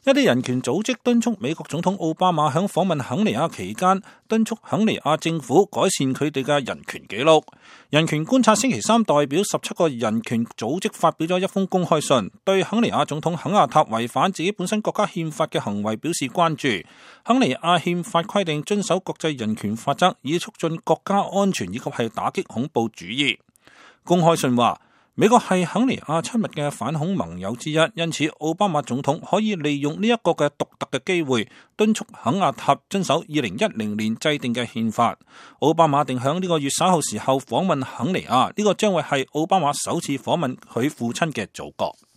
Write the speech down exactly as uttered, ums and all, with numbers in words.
一啲人權組織敦促美國總統奧巴馬響訪問肯尼亞期間，敦促肯尼亞政府改善佢哋嘅人權記錄。人權觀察星期三代表十七個人權組織發表咗一封公開信，對肯尼亞總統肯亞塔違反自己本身國家憲法嘅行為表示關注。肯尼亞憲法規定遵守國際人權法則，以促進國家安全以及係打擊恐怖主義。公開信話，美國係肯尼亞親密嘅反恐盟友之一，因此奧巴馬總統可以利用呢一個嘅獨特嘅機會，敦促肯亞塔遵守二零一零年制定嘅憲法。奧巴馬定響呢個月稍後時候訪問肯尼亞，呢個將會係奧巴馬首次訪問佢父親嘅祖國。